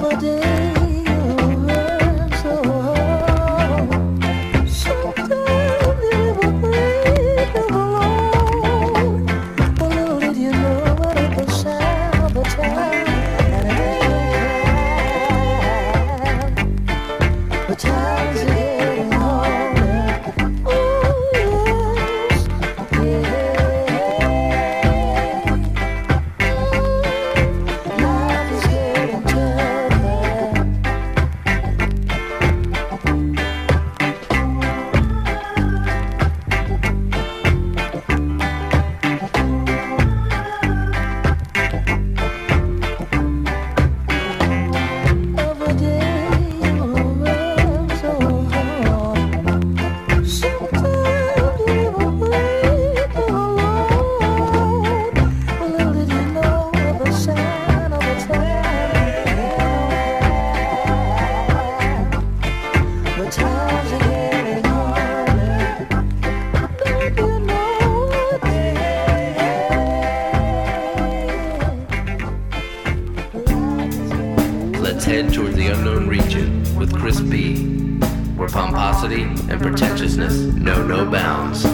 Let's head toward the unknown region with Chris B, where pomposity and pretentiousness know no bounds.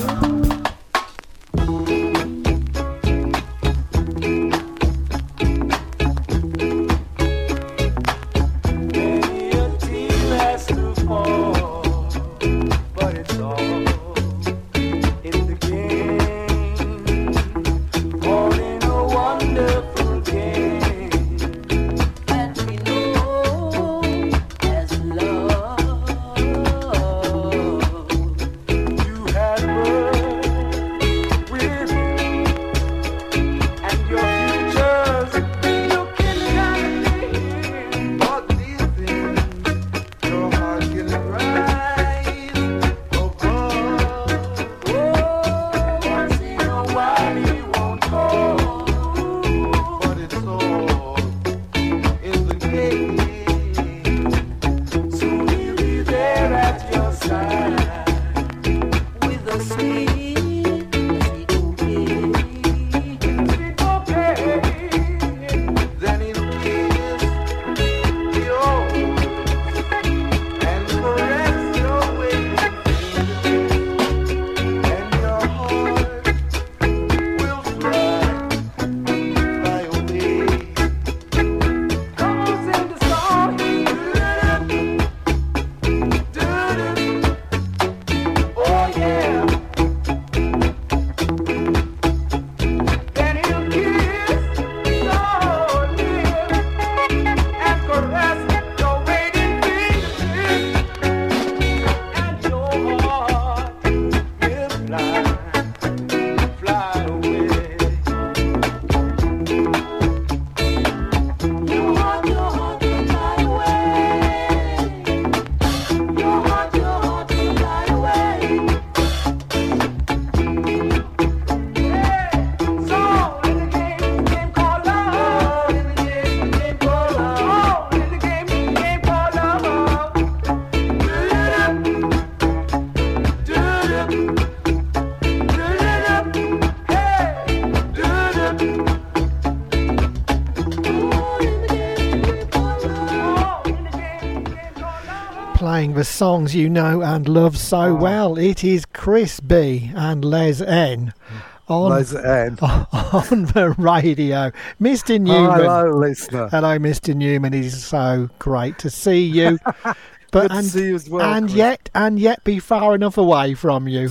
Playing the songs you know and love so well. It is Chris B and Les N on the radio. Mr. Newman. Hello, listener. Hello, Mr. Newman. It is so great to see you. But good to see you as well, and yet be far enough away from you.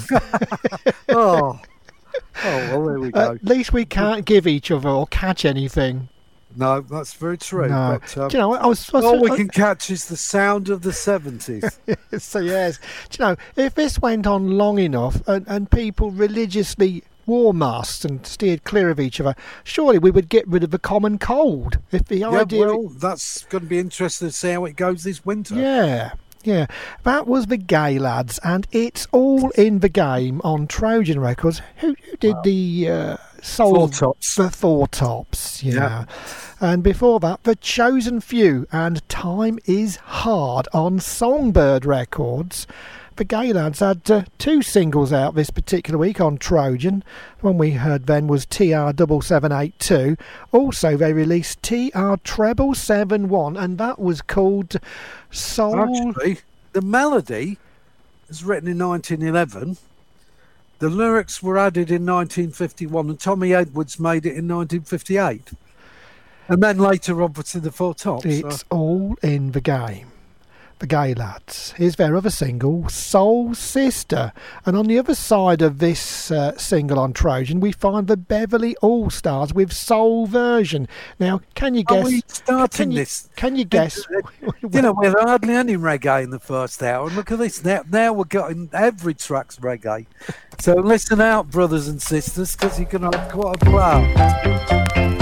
Oh, well, there we go. At least we can't give each other or catch anything. No, that's very true. No. But, do you know, all we can catch is the sound of the 70s. So, yes. Do you know, if this went on long enough and people religiously wore masks and steered clear of each other, surely we would get rid of the common cold. If the idea... well, that's going to be interesting to see how it goes this winter. Yeah. That was the Gay Lads, and it's all in the game on Trojan Records. Who did the... Four Tops. The Four Tops, yeah. And before that, The Chosen Few and Time Is Hard on Songbird Records. the Gaylads had 2 singles out this particular week on Trojan. The one we heard then was TR7782. Also, they released TR771, and that was called Soul. Actually, the melody was written in 1911. The lyrics were added in 1951, and Tommy Edwards made it in 1958. And then later, obviously, the Four Tops. It's all in the game. The Gaylads. Here's their other single, Soul Sister. And on the other side of this single on Trojan, we find the Beverly All-Stars with Soul Version. Now, can you guess? Are we starting this? Can you guess? You know, we had hardly any reggae in the first hour. And look at this. Now we're getting every track's reggae. So listen out, brothers and sisters, because you're going to have quite a blow.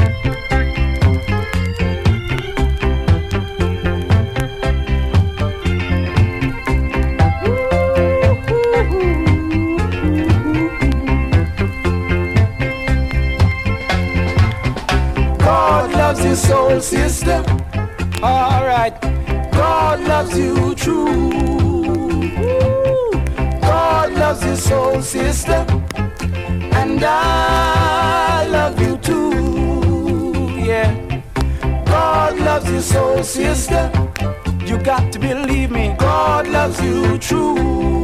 God loves you, soul sister. Alright. God loves you true. God loves you, soul sister. And I love you too. Yeah. God loves you, soul sister. You got to believe me. God loves you true.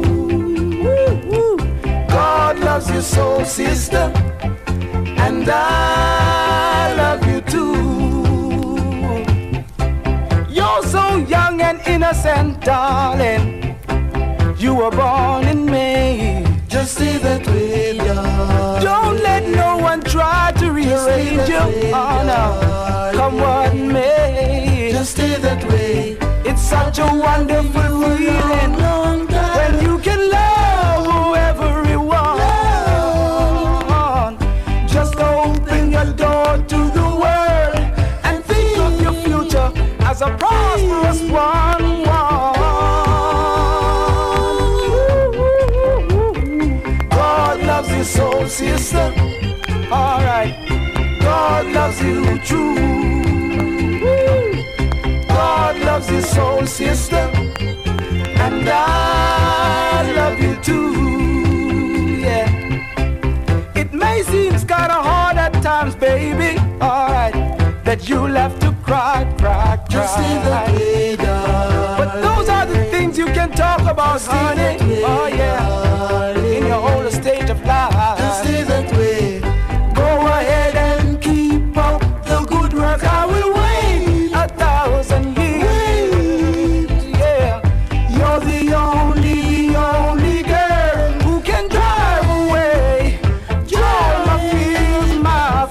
God loves you, soul sister. And I love you too. You're so young and innocent, darling. You were born in May. Just stay that way, darling. Don't let no one try to rearrange you. Oh no, come what may. Just stay that way. It's such a wonderful feeling when you can love whoever you want. Just open your door to the world and think of your future as a prosperous one. God loves you, soul sister. Alright. God loves you true. God loves you, soul sister. And I love you too. Yeah. It may seem kinda hard at times, baby. Alright, that you'll have to cry. Just stay that way, darling. But those are the things you can talk about, honey. Oh yeah, in your older stage of life. Just stay that way. Go ahead and keep up the good work. I will wait 1,000 years. Yeah, you're the only girl who can drive away all my fears, my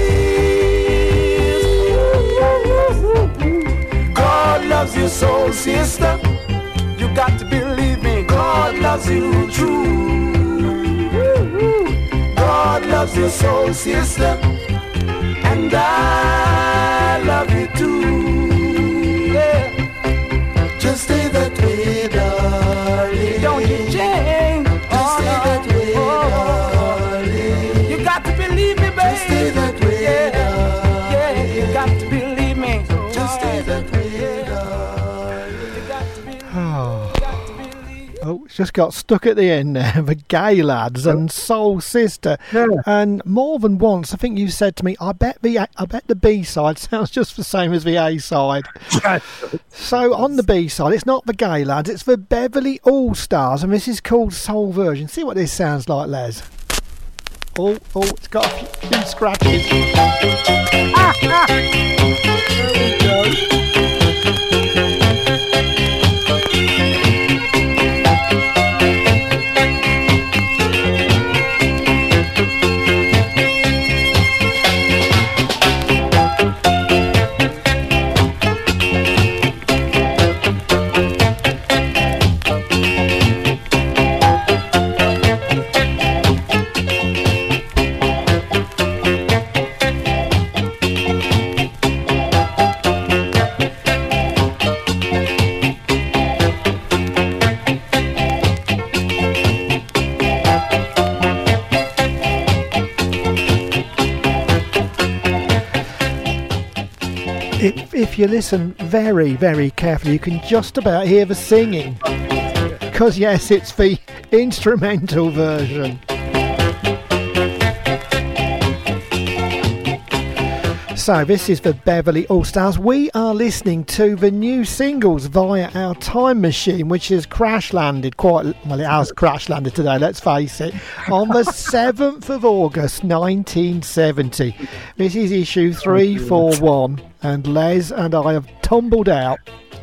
fears. God loves you, soul sister. You got to believe me. God loves you true. God loves you, soul sister. And I love you too. Yeah. Just stay that way, darling. Don't you change. Just stay that way, darling. You got to believe me, baby. Just stay that way, yeah, you got to believe me. Just stay that way, darling. You got to believe me. Oh, it's just got stuck at the end there. The Gaylads and Soul Sister. Yeah. And more than once, I think you said to me, I bet the B-side sounds just the same as the A-side. So on the B-side, it's not the Gaylads, it's the Beverly All-Stars, and this is called Soul Version. See what this sounds like, Les. Oh, it's got a few scratches. There we go. If you listen very, very carefully, you can just about hear the singing because yes, it's the instrumental version. So this is the Beverly All-Stars. We are listening to the new singles via our time machine, which has crash landed it has crash landed today, let's face it, on the 7th of August 1970. This is issue 341, and Les and I have tumbled out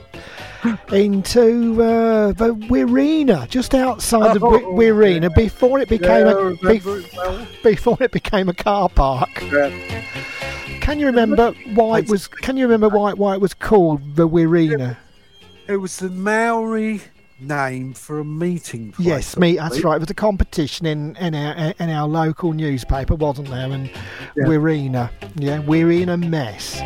into the Wirina, just outside the Wirina, before it became a car park. Yeah. Can you remember why it was? Can you remember why it was called the Wirina? It was the Maori name for a meeting place. Yes, that's right. It was a competition in our local newspaper, wasn't there? And Wirina, Wirina Mess.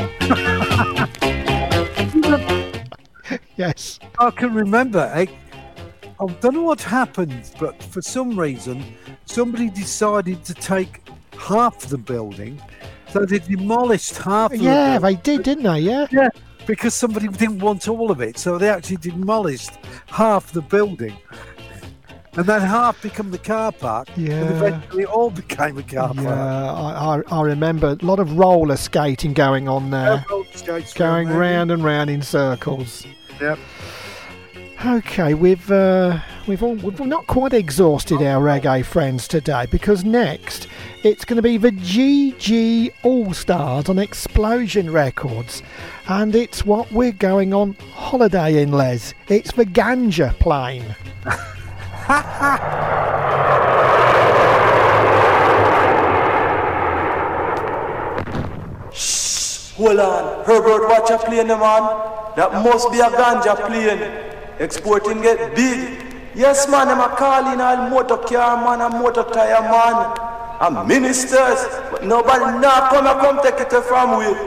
Yes, I can remember. I don't know what happened, but for some reason, somebody decided to take half the building. So they demolished half of it. Yeah, they did, didn't they? Yeah. Yeah, because somebody didn't want all of it. So they actually demolished half the building. And then half became the car park. Yeah. And eventually it all became a car park. Yeah, I remember a lot of roller skating going on there. Going round and round in circles. Yep. Okay, we've not quite exhausted our reggae friends today, because next it's going to be the GG All-Stars on Explosion Records, and it's what we're going on holiday in, Les. It's the Ganja plane. Shh, hold on. Herbert, watch a plane, man. That must be a ganja plane. Exporting get big. Yes, man, I'm a calling all motor car, man, and motor tire, man. I'm ministers, but nobody now come take it from we.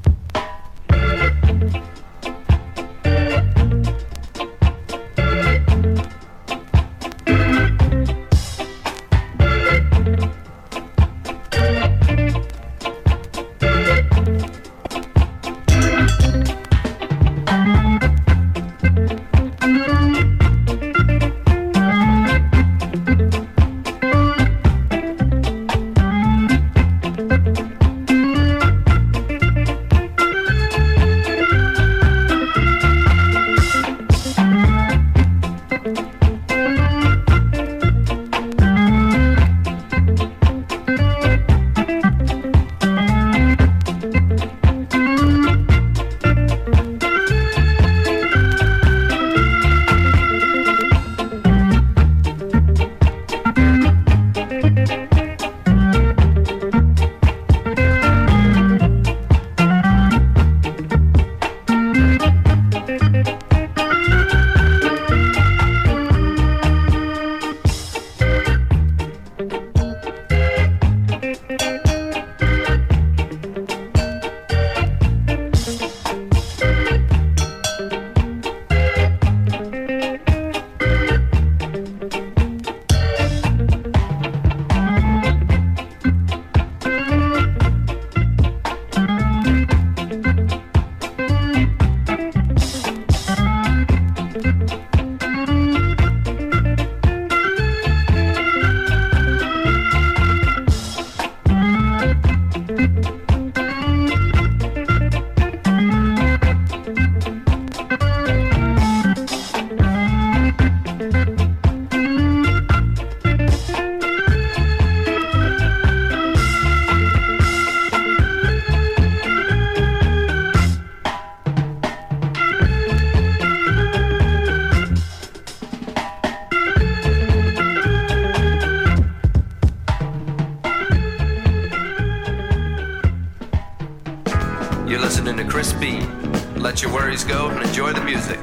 You're listening to Chris B. Let your worries go and enjoy the music.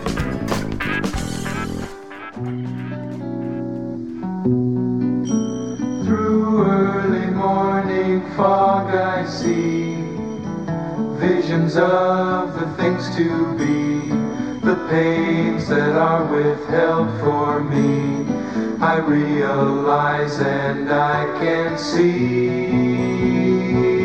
Through early morning fog I see visions of the things to be, the pains that are withheld for me. I realize and I can see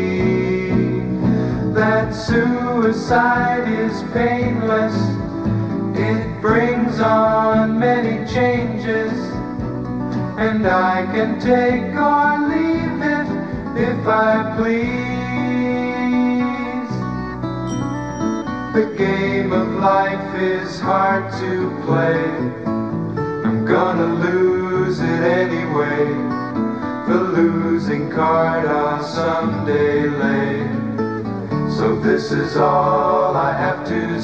that suicide is painless. It brings on many many changes, and I can take or leave it if I please. The game of life is hard to play. I'm gonna lose it anyway. The losing card I'll someday lay. So this is all I have to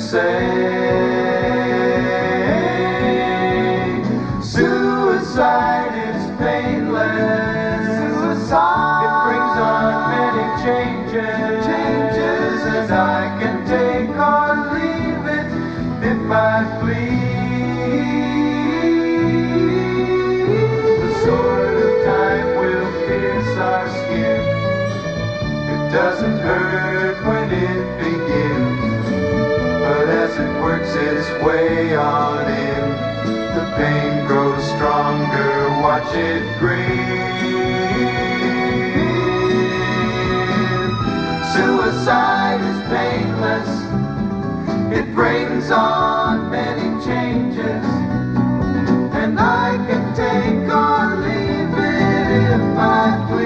say. Suicide is painless. Suicide. It brings on many changes, and I can take or leave it if I please. The sword of time will pierce our skin. It doesn't hurt when it begins, but as it works its way on in, the pain grows stronger, watch it grin. Suicide is painless, it brings on many changes, and I can take or leave it if I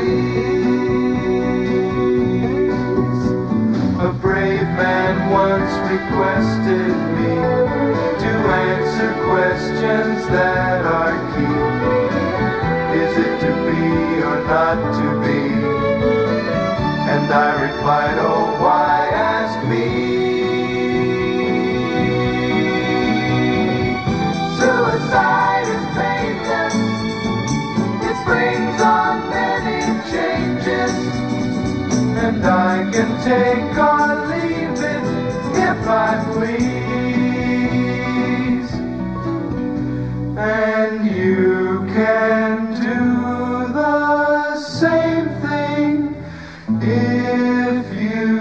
please. A brave man once requested me to answer questions that are key. Is it to be or not to be? And I replied, oh, why ask me? Suicide is painless, it brings on many changes, and I can take or leave it if I please. And you can do the same thing if you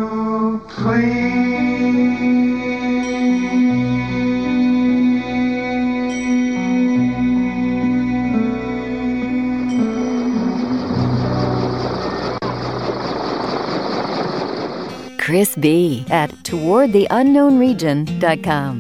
Chris B. at towardtheunknownregion.com.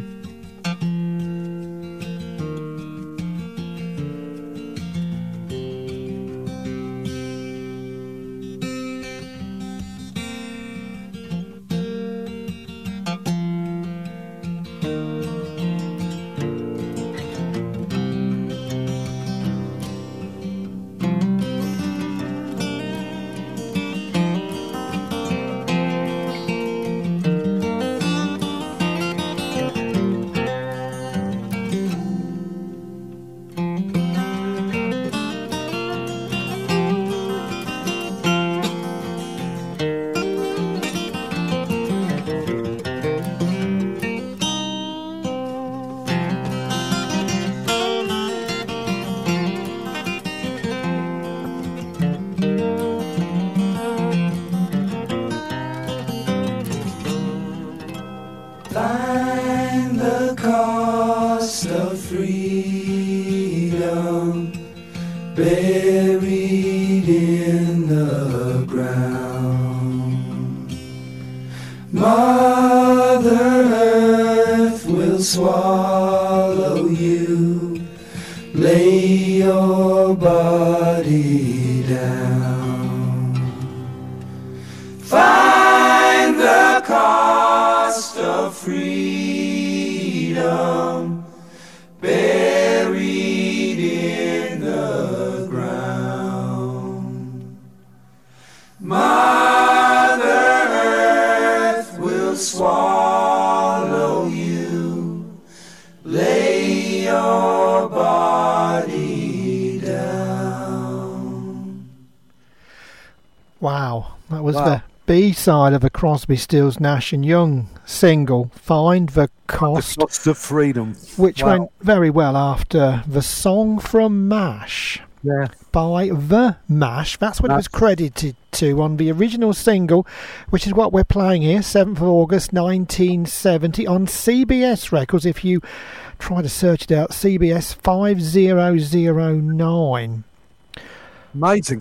Find the cost of freedom buried in the ground. Mother Earth will swallow you. Lay your body down. Find the cost of freedom buried in the ground. Mother Earth will swallow you. Lay your body down. Wow, that was the B-side of a Crosby, Stills, Nash and Young single, Find the Cost of Freedom, which went very well after the song from MASH. Yeah. By The MASH. That's what it was credited to on the original single, which is what we're playing here, 7th of August 1970 on CBS Records. If you try to search it out, CBS 5009. Amazing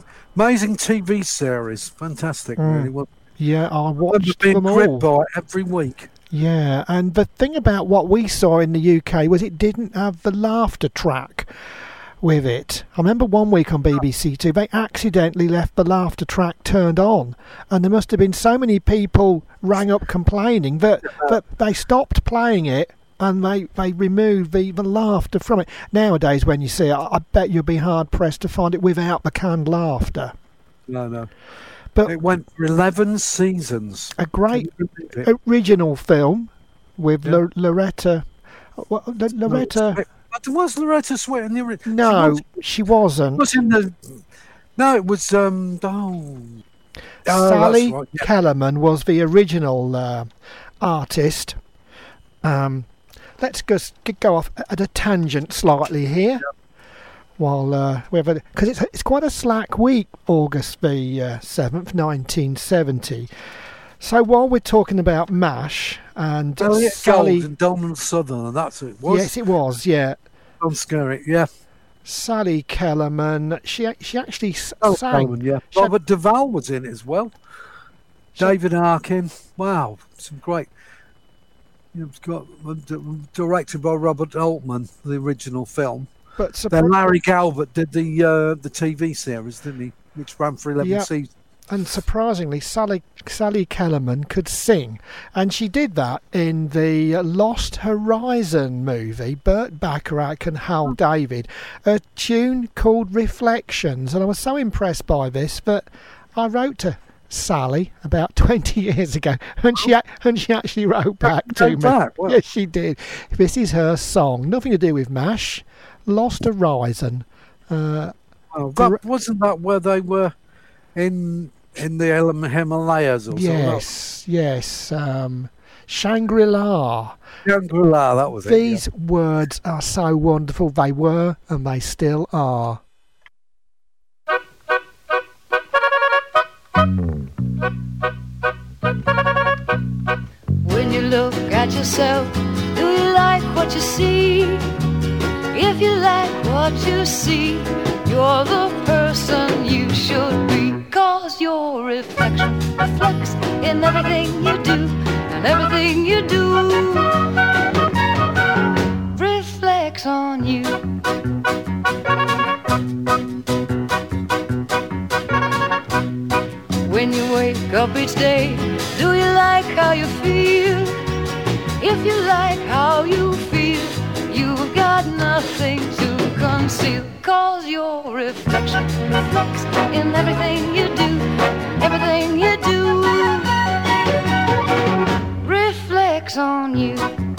TV series. Fantastic, really. Well, yeah, I watched being them all. gripped by it every week. Yeah, and the thing about what we saw in the UK was it didn't have the laughter track with it. I remember one week on BBC Two, they accidentally left the laughter track turned on, and there must have been so many people rang up complaining that they stopped playing it and they removed the laughter from it. Nowadays, when you see it, I bet you'll be hard pressed to find it without the canned laughter. No. But it went for 11 seasons. A great original film with Loretta. Loretta. Was Loretta Swit in the original? No, she wasn't. No, it was. Sally right, yeah. Kellerman was the original artist. Let's just go off at a tangent slightly here. While we have because it's quite a slack week, August the 7th, 1970. So while we're talking about MASH and Sally Gold and Donald Sutherland, that's who it was. Yes, it was. Yeah, Tom Skerritt, yeah. Sally Kellerman. She actually sang. Kellerman, yeah. Robert Duvall was in it as well. David Arkin. Wow, some great. It's got directed by Robert Altman, the original film. But then Larry Galbert did the TV series, didn't he? Which ran for 11 seasons. And surprisingly, Sally Kellerman could sing, and she did that in the Lost Horizon movie, Burt Bacharach and Hal David, a tune called Reflections. And I was so impressed by this that I wrote to Sally about 20 years ago, and she actually wrote back to me. Well. Yes, she did. This is her song, nothing to do with MASH. Lost Horizon. Wasn't that where they were in the Himalayas or something? Yes. Shangri-La. Shangri-La, that was it. These words are so wonderful. They were, and they still are. When you look at yourself, do you like what you see? If you like what you see, you're the person you should be. 'Cause your reflection reflects in everything you do, and everything you do reflects on you. When you wake up each day, do you like how you feel? If you like how you feel, you've got nothing to conceal. 'Cause your reflection reflects in everything you do, everything you do reflects on you.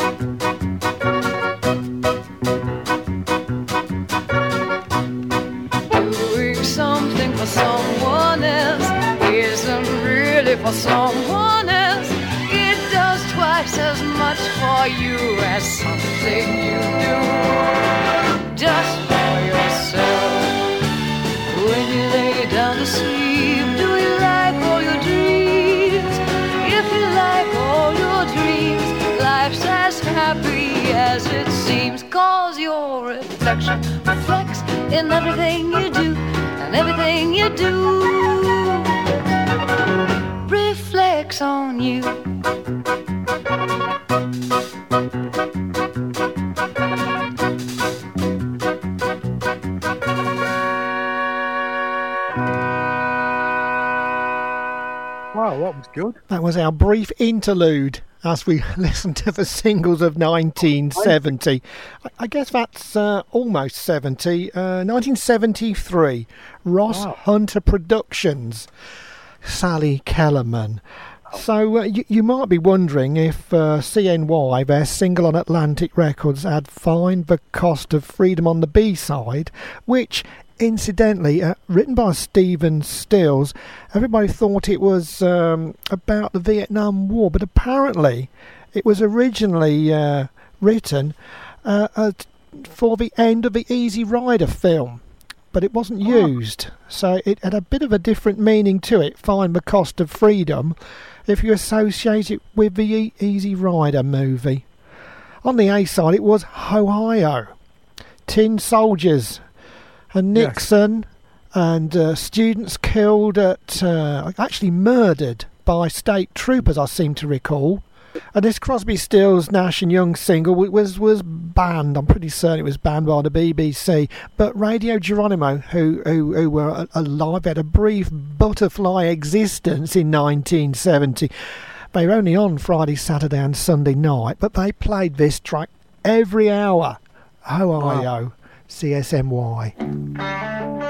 Doing something for someone else isn't really for someone else. It does twice as much for you as something you do just for yourself. When you lay down to sleep, do you like all your dreams? If you like all your dreams, life's as happy as it seems. 'Cause your reflection reflects in everything you do, and everything you do reflects on you. Wow, that was good. That was our brief interlude as we listened to the singles of 1970. I guess that's almost 70. 1973, Ross Hunter Productions, Sally Kellerman. So you might be wondering if CNY, their single on Atlantic Records, had Find the Cost of Freedom on the B-side, which incidentally, written by Stephen Stills. Everybody thought it was about the Vietnam War, but apparently it was originally written for the end of the Easy Rider film, but it wasn't used. So it had a bit of a different meaning to it, Find the Cost of Freedom, if you associate it with the Easy Rider movie. On the A-side, it was Ohio, Tin Soldiers, and Nixon, and students killed at, actually murdered by state troopers, I seem to recall. And this Crosby, Stills, Nash and Young single was banned. I'm pretty certain it was banned by the BBC. But Radio Geronimo, who were alive, had a brief butterfly existence in 1970. They were only on Friday, Saturday and Sunday night, but they played this track every hour. O-I-O, CSMY.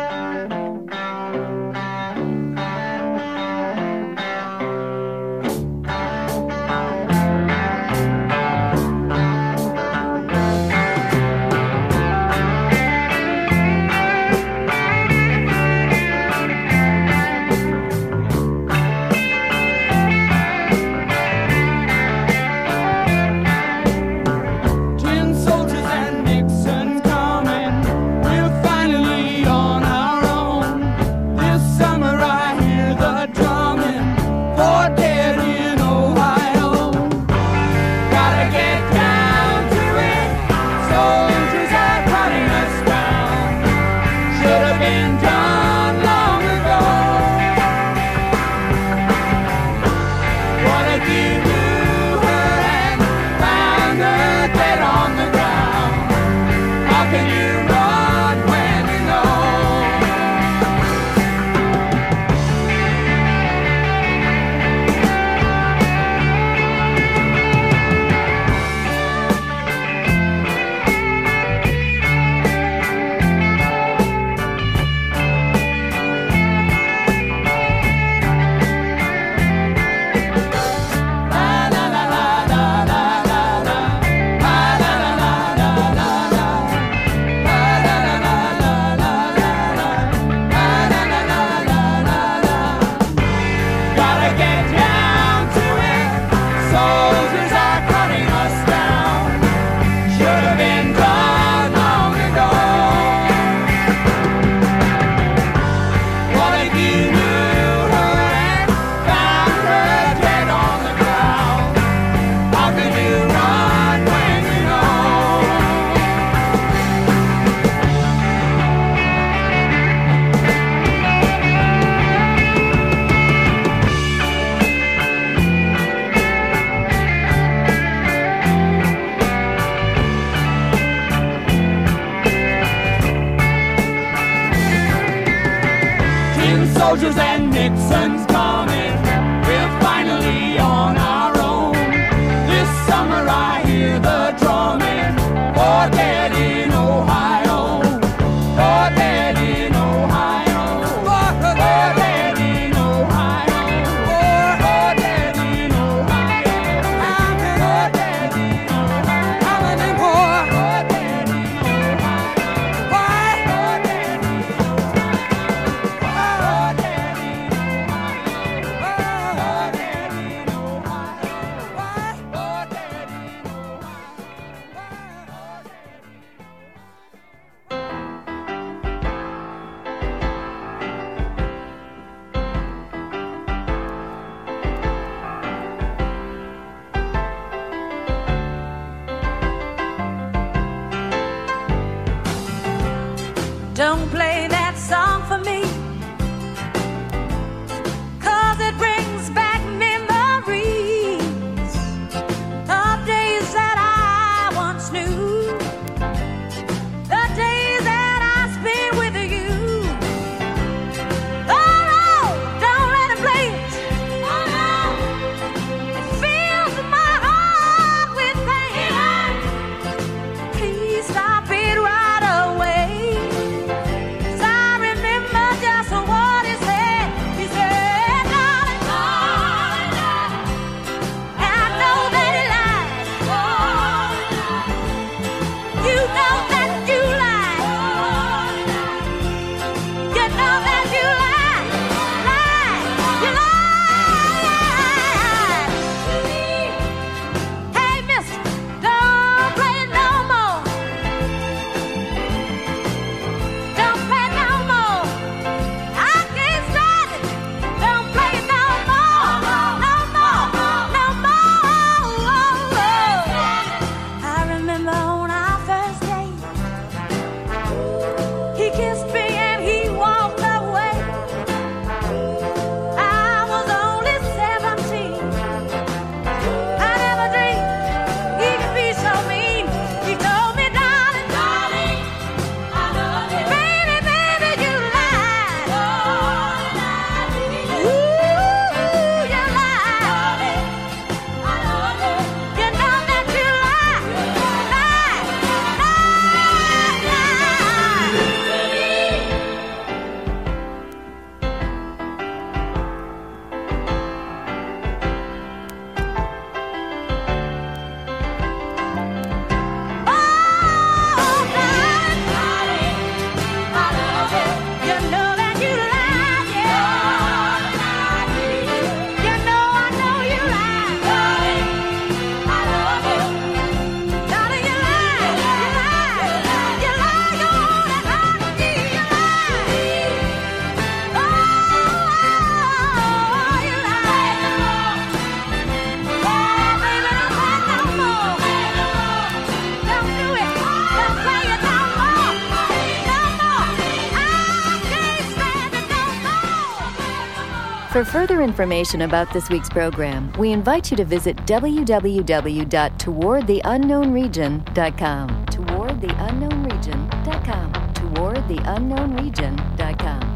Soldiers and Nixon's coming. We're finally on our own. This summer I hear the drumming. For dead in Ohio. For dead in Ohio. For dead in Ohio. For dead in Ohio. For dead in Ohio. How many more? For dead in Ohio. Why? For dead in Don't play that song for me, 'cause it brings back memories of days that I once knew, the days that I spent with you. Oh no, don't let it play it. Oh no, it fills my heart with pain. Please stop it right away. For further information about this week's program, we invite you to visit www.towardtheunknownregion.com. Towardtheunknownregion.com. Towardtheunknownregion.com.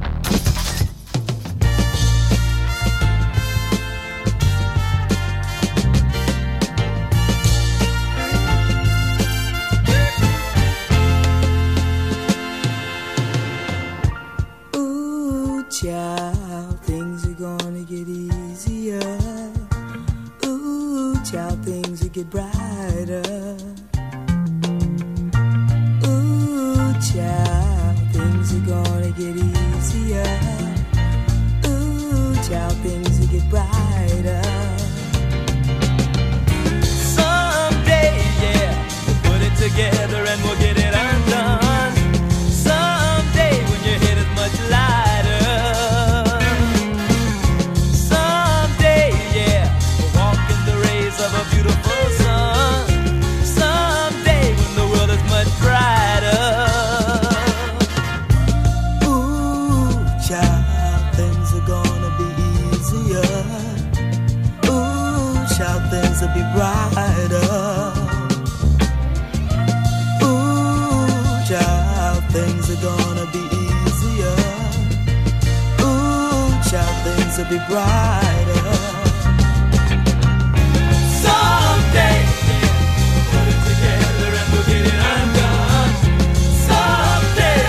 Child, things are gonna get easier. Ooh, child, things will get brighter. Ooh, child, things are gonna get easier. Ooh, child, things will get brighter. Someday, yeah, we'll put it together and we'll get it undone. Someday when your head is much lighter. Of a beautiful sun. Someday when the world is much brighter. Ooh, child, things are gonna be easier. Ooh, child, things will be brighter. Ooh, child, things are gonna be easier. Ooh, child, things will be brighter. Someday, yeah, put it together and we'll get it undone. Someday,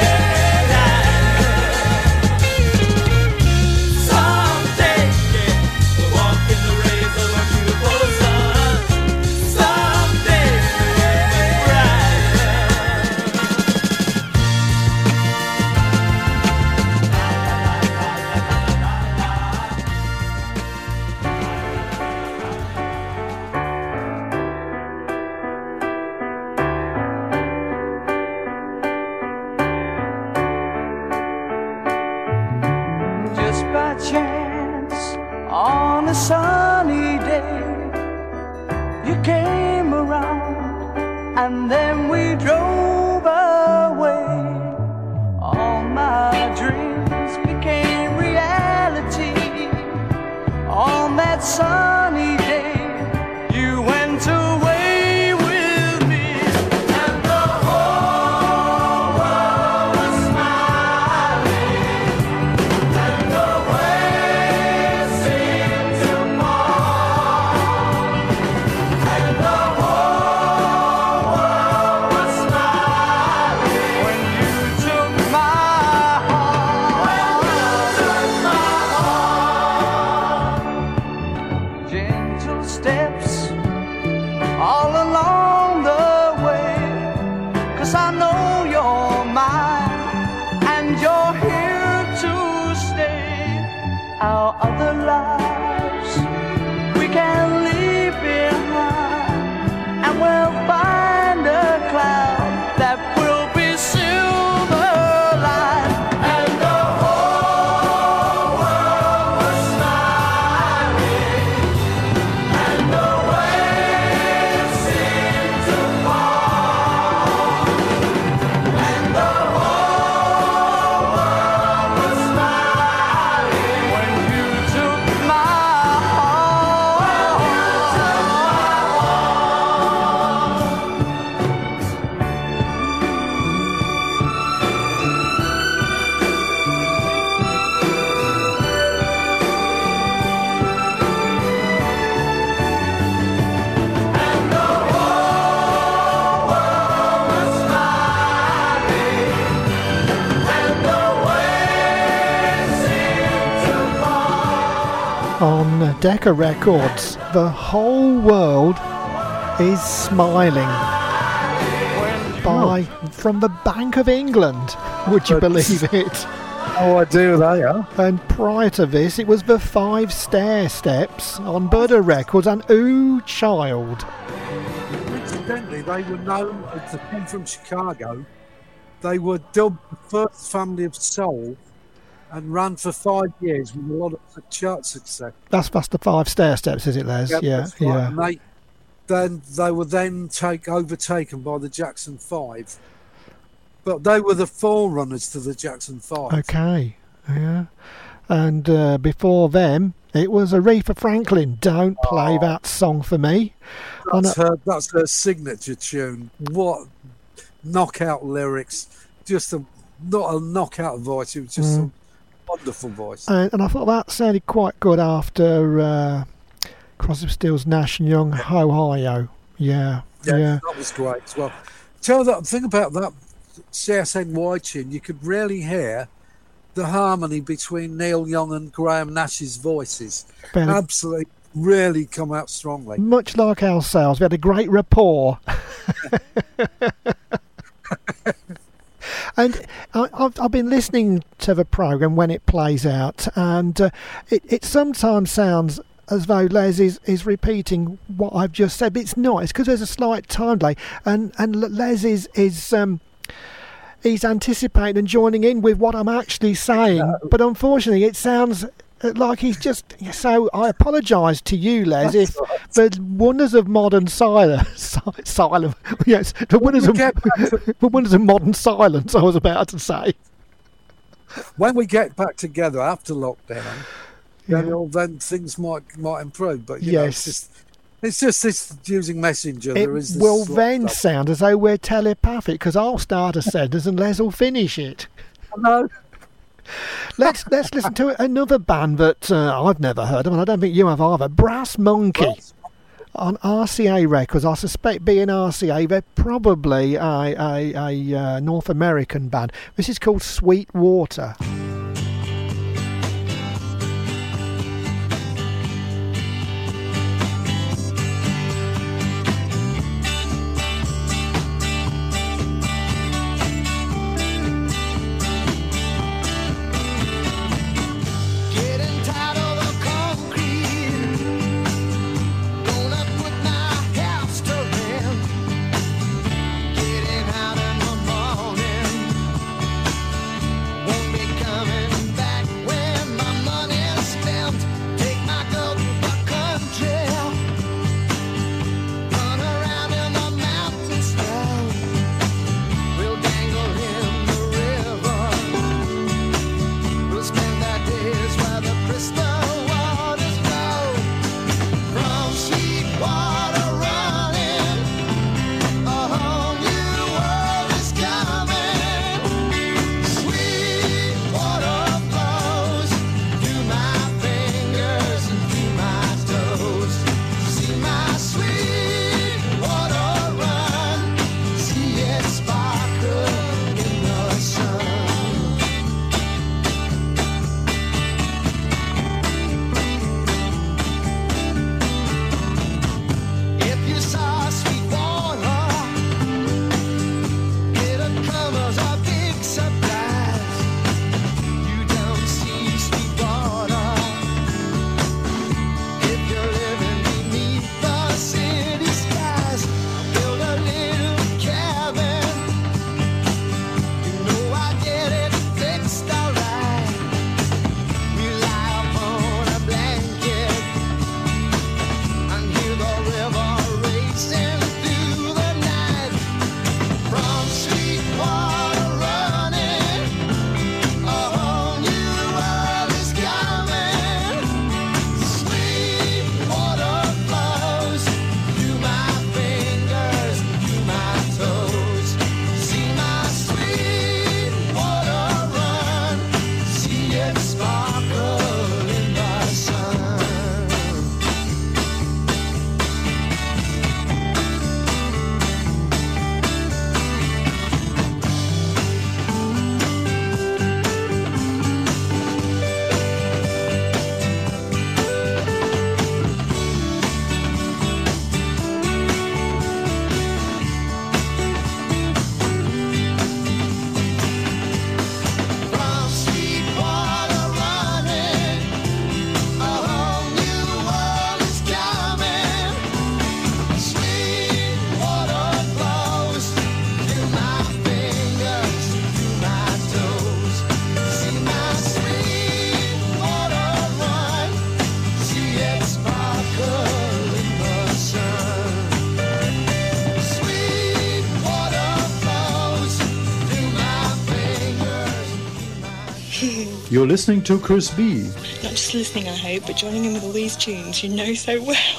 someday, yeah, we'll walk in the rays of a beautiful sun. Someday, Just by chance, on a sunny day, you came around, and then we drove away. All my dreams became reality. On that sunny day, you went away with me, and the whole world was smiling, and the waves seemed to fall, and the whole world was smiling when you took my heart. Gentle steps all along the way, 'cause I know you're mine and you're here to stay. Our other lives we can leave behind, and we'll find a cloud that will be silver lined, and the whole world was smiling, and the waves seemed to fall, and the whole world was smiling when you took my On Decca Records, the whole world is smiling. By from the Bank of England, would you believe it? Oh, I do, they are. And prior to this, it was the 5 Stair Steps on Buddha Records and Ooh Child. Incidentally, they were known as the come from Chicago. They were dubbed the first family of soul and ran for 5 years with a lot of chart success. That's the 5 Stair Steps, is it, Les? Yeah, that's right. And they were then overtaken by the Jackson 5. But they were the forerunners to the Jackson 5. Okay, yeah. And before them, it was Aretha Franklin. Don't play that song for me. That's her signature tune. What knockout lyrics! Not a knockout voice. It was just a wonderful voice. And I thought that sounded quite good after Crosby, Stills, Nash and Young, Ohio. Yeah, that was great as well. Tell you that thing about that CSNY tune, you could really hear the harmony between Neil Young and Graham Nash's voices. Absolutely, really come out strongly. Much like ourselves, we had a great rapport. And I've been listening to the programme when it plays out, and it sometimes sounds as though Les is repeating what I've just said, but it's not. It's because there's a slight time delay, and Les is he's anticipating and joining in with what I'm actually saying, but unfortunately it sounds like he's just... So I apologise to you, Les, if the wonders of modern silence... Yes, the wonders of modern silence, I was about to say. When we get back together after lockdown, then things might improve. But you know, it's just this using Messenger. It will then sound as though we're telepathic, because I'll start a sentence and Les will finish it. No. Let's listen to another band that I've never heard of, and I don't think you have either. Brass Monkey on RCA Records. I suspect being RCA, they're probably a North American band. This is called Sweet Water. Getting out in the morning won't become You're listening to Chris B. Not just listening, I hope, but joining in with all these tunes you know so well.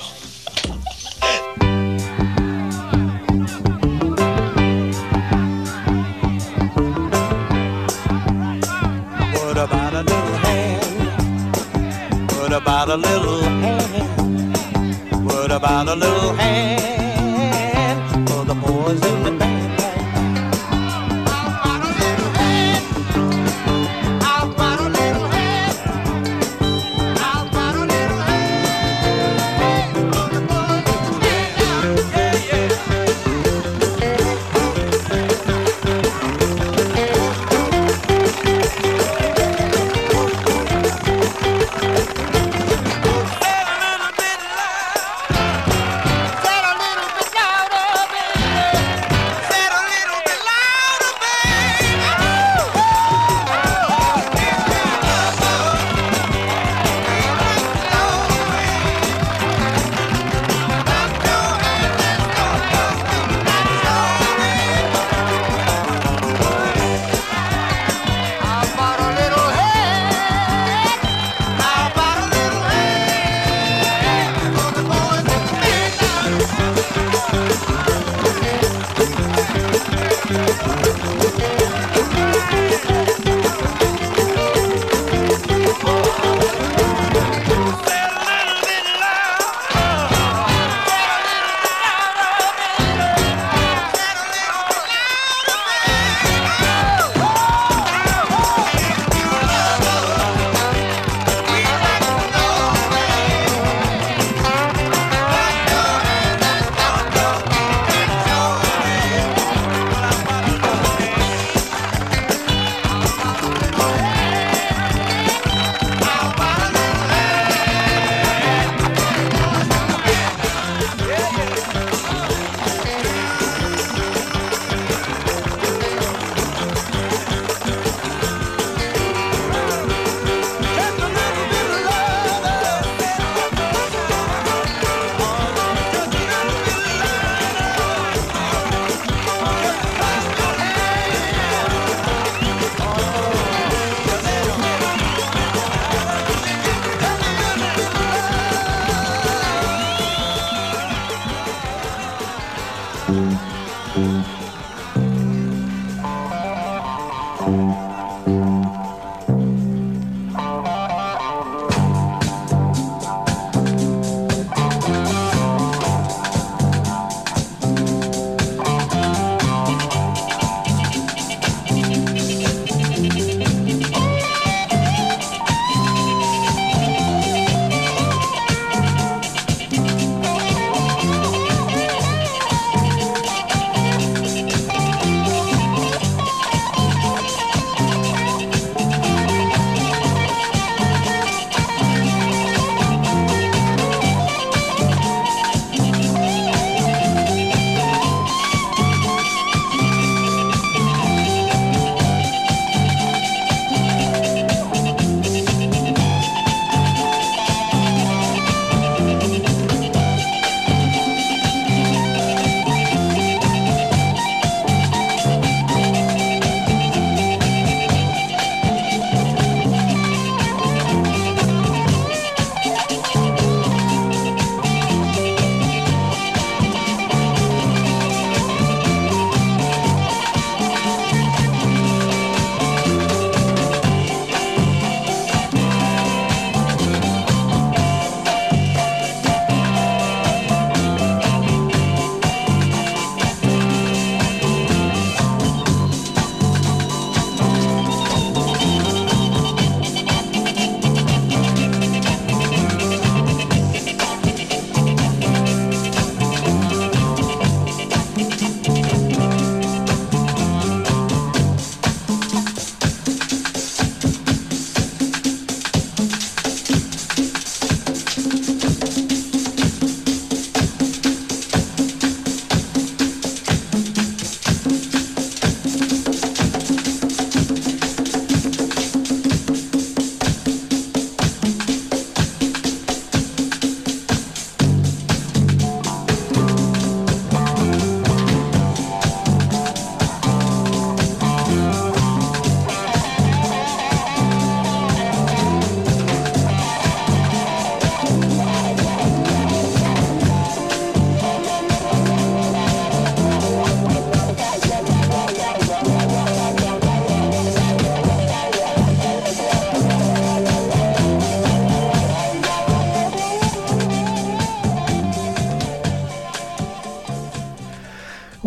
What about a little hand? What about a little hand? What about a little hand for the boys in the band?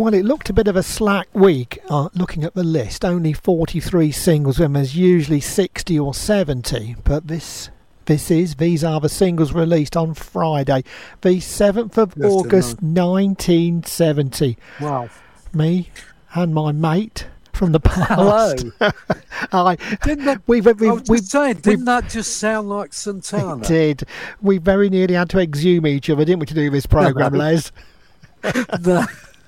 Well, it looked a bit of a slack week, looking at the list. Only 43 singles when there's usually 60 or 70. But these are the singles released on Friday, the 7th of August, 1970. Wow. Me and my mate from the past. Hello. Didn't that just sound like Santana? It did. We very nearly had to exhume each other, didn't we, to do this programme, Les? No.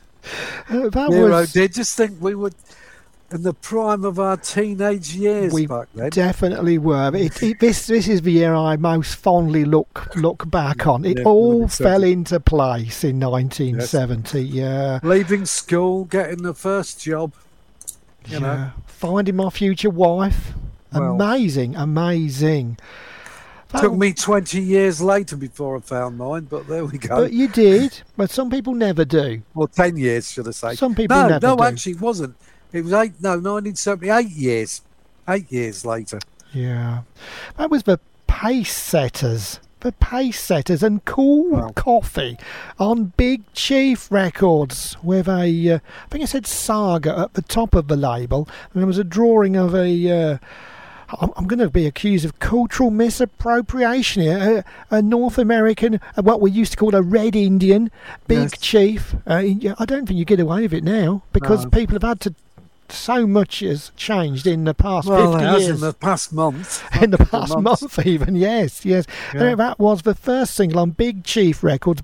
That did just think we were in the prime of our teenage years back then. Definitely were. This is the year I most fondly look back on. It all fell into place in 1970. Yes. Yeah. Leaving school, getting the first job. You know, finding my future wife. Well, amazing. Took me 20 years later before I found mine, but there we go. But you did. But some people never do. Well, 10 years, should I say. Some people never do. No, actually it wasn't. It was 1978 years. 8 years later. Yeah. That was the Pace Setters. The Pace Setters and Cool Coffee on Big Chief Records with I think it said Saga at the top of the label, and there was a drawing of a I'm going to be accused of cultural misappropriation here, a North American, what we used to call a Red Indian, Big Chief. I don't think you get away with it now because people have had to. So much has changed in the past 50 years. In the past month. In the past month even, yes. Yeah. And that was the first single on Big Chief Records,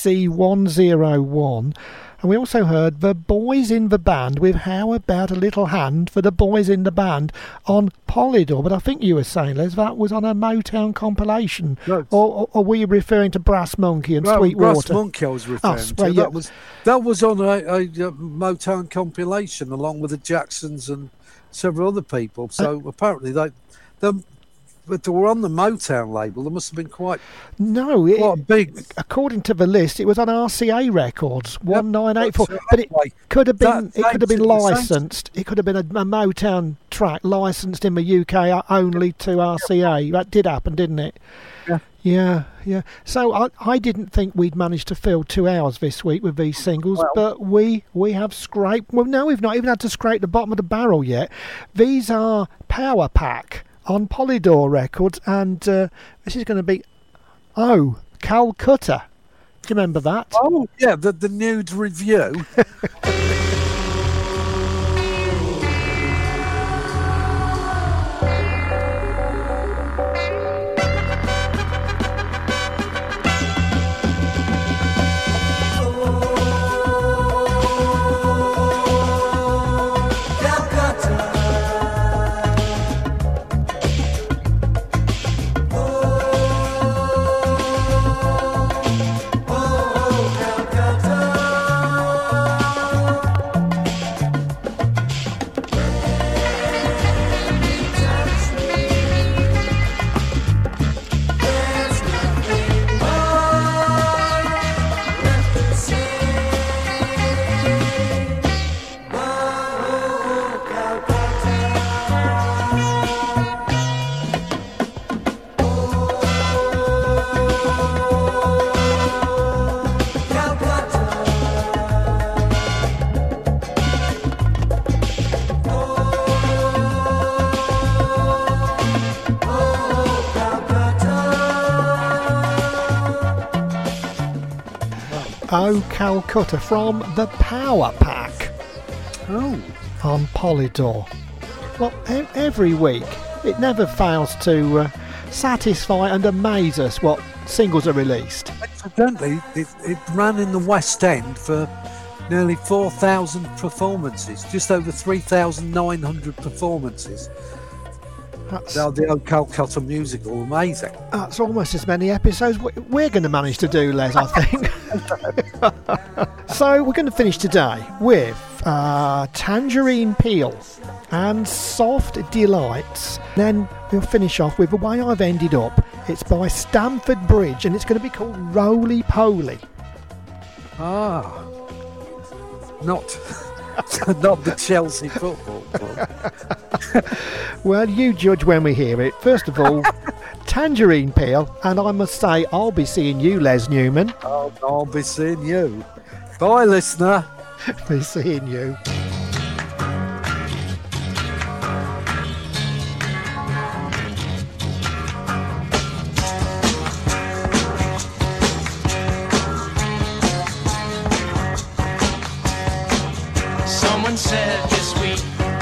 BC101. And we also heard The Boys in the Band with How About a Little Hand for the Boys in the Band on Polydor. But I think you were saying, Les, that was on a Motown compilation. No. Or were you referring to Brass Monkey and Sweetwater? Brass Monkey I was referring to. Yeah. That was on a Motown compilation along with the Jacksons and several other people. So apparently but they were on the Motown label. They must have been quite big. According to the list, it was on RCA Records 1984. But it could have been licensed. It could have been a Motown track licensed in the UK only to RCA. That did happen, didn't it? Yeah. So I didn't think we'd managed to fill 2 hours this week with these singles, but we have scraped. Well, no, we've not even had to scrape the bottom of the barrel yet. These are Power Pack on Polydor Records, and this is going to be Calcutta. Do you remember that? Oh yeah, the nude review. Oh Calcutta from the Power Pack. On Polydor. Well, every week it never fails to satisfy and amaze us what singles are released. Incidentally, it ran in the West End for nearly 4,000 performances, just over 3,900 performances. The old Calcutta musical, amazing. That's almost as many episodes we're going to manage to do, Les, I think. So we're going to finish today with Tangerine Peel and Soft Delights. Then we'll finish off with The Way I've Ended Up. It's by Stamford Bridge and it's going to be called Roly Poly. Not the Chelsea Football Club. Well, you judge when we hear it. First of all, Tangerine Peel, and I must say, I'll be seeing you, Les Newman. I'll be seeing you. Bye, listener. me seeing you. Someone said you're sweet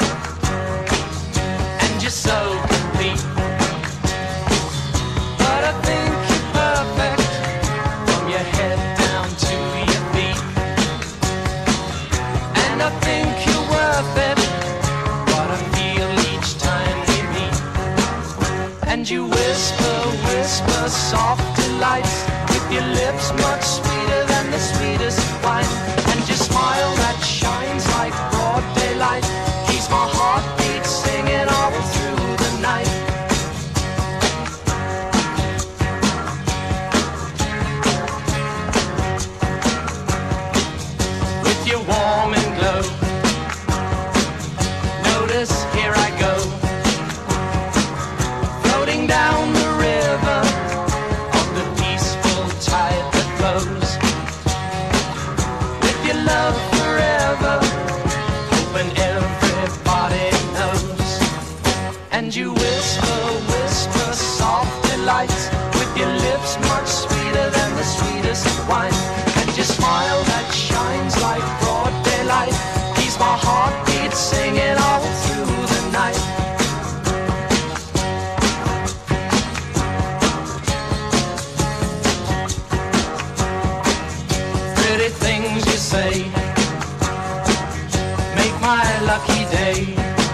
and you're so complete, but I think you're perfect from your head down to your feet, and I think you're worth it, what I feel each time we meet. And you whisper, whisper soft delights with your lips much sweeter than the sweetest wine, and your smile that shines like broad daylight keeps my heartbeat singing all through the night. With your warm and glow, notice here I go, floating down the river of the peaceful tide that flows. With your love forever, hoping everybody knows. And you whisper, whisper soft delights with your lips much sweeter than the sweetest wine, and your smile that shines like broad daylight keeps my heartbeat singing all through the night. Pretty things you say make my lucky day,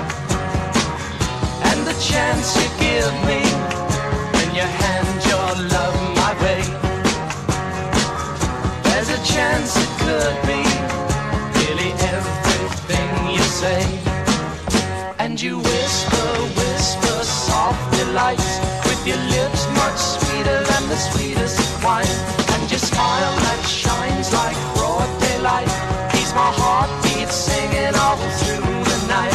and the chance you give me when you hand your love my way, there's a chance it could be really everything you say. And you whisper, whisper soft delights with your lips much sweeter than the sweetest wine, and your smile that shines like broad daylight keeps my heartbeat singing all through the night.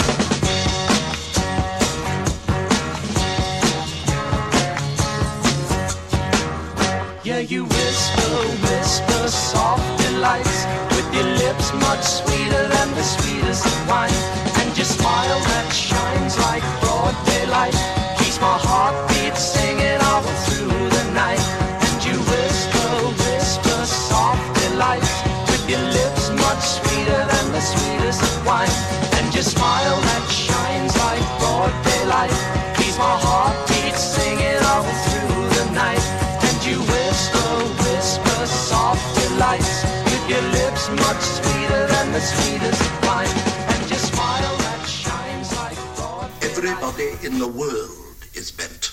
Yeah, you whisper, whisper soft delights with your lips much sweeter than the sweetest wine, and your smile that shines like broad daylight keeps my heartbeat singing all through the night. And you whisper, whisper soft delights with your lips much sweeter than the sweetest wine, and your smile that shines like broad daylight keeps my heartbeat singing all through the night. And you whisper, whisper soft delights with your lips much sweeter than the sweetest wine, and your smile that shines like broad daylight. Everybody in the world is bent.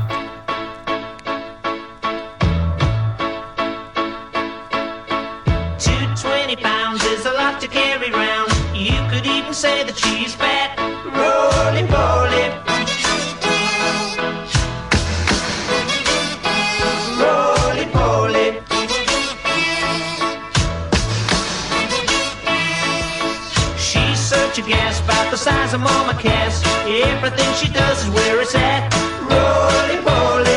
20 pounds is a lot to carry round. You could even say that she's fat. Roly poly. Roly poly. She's such a gas, about the size of Mama Cass. Everything she does is where it's at. Roly poly.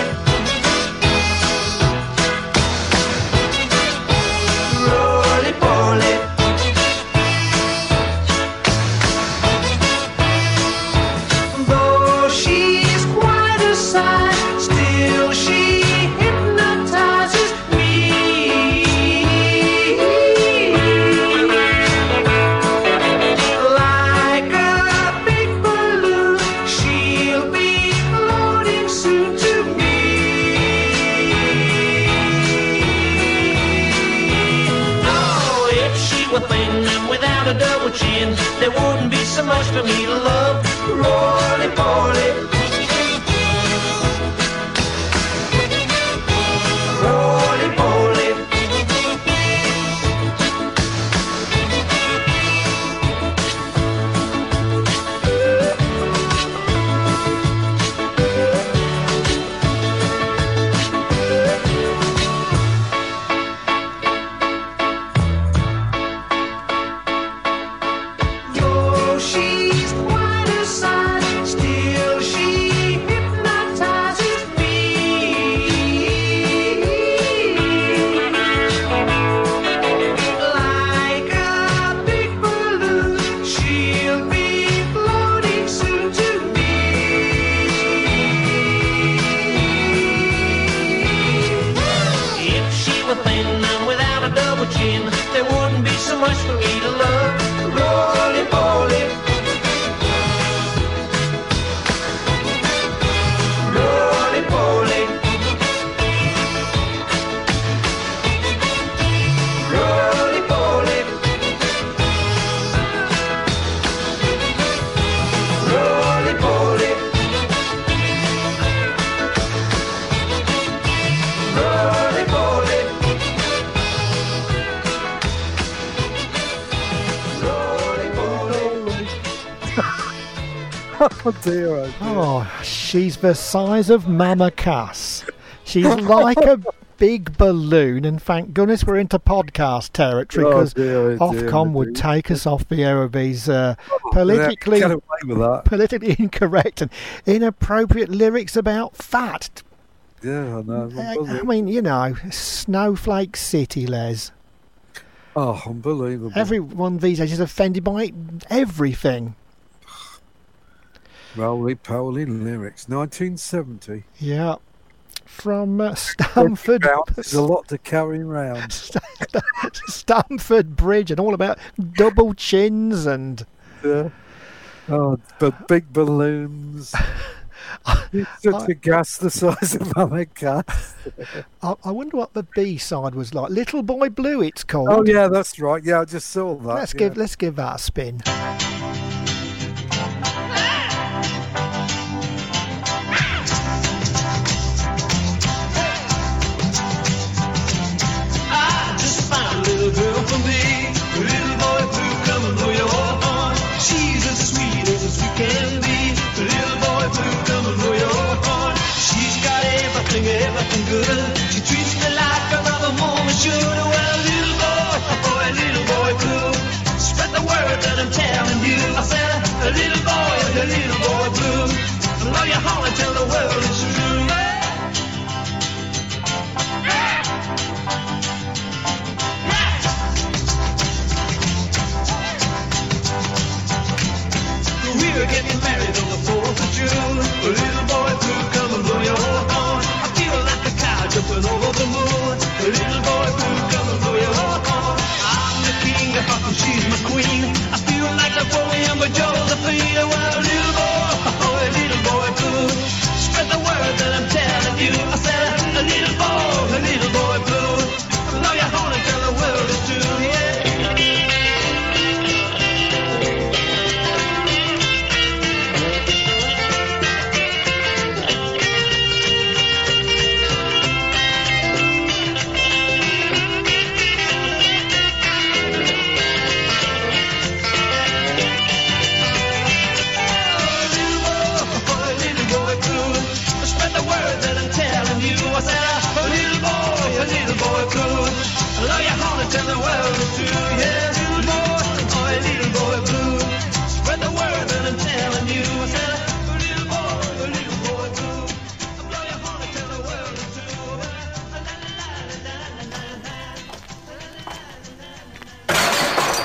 There wouldn't be so much for me to love. Roly poly. Roly poly. She's quite a sight, still she Oh dear, oh dear. Oh, she's the size of Mama Cass. She's like a big balloon, and thank goodness we're into podcast territory, because Ofcom would take us off the air of these politically get away with that. Politically incorrect and inappropriate lyrics about fat. Yeah, I know. I mean, you know, Snowflake City, Les. Oh, unbelievable. Everyone these days is offended by everything. Roly-poly lyrics. 1970. Yeah. From Stamford. There's a lot to carry around. Stamford Bridge, and all about double chins and... Yeah. Oh, but big balloons. Such a gas the size of Mama Cass. I wonder what the B-side was like. Little Boy Blue, it's called. Oh yeah, that's right. Yeah, I just saw that. Let's give that a spin. I just found a little girl for me, a little boy blue coming through your horn. She's as sweet as we can be, a little boy blue coming through your horn. She's got everything good. She treats me like a mother woman should. Well, little boy blue, spread the word that I'm telling you. I said, a little boy blue, blow your horn and tell the world it's true. We were getting married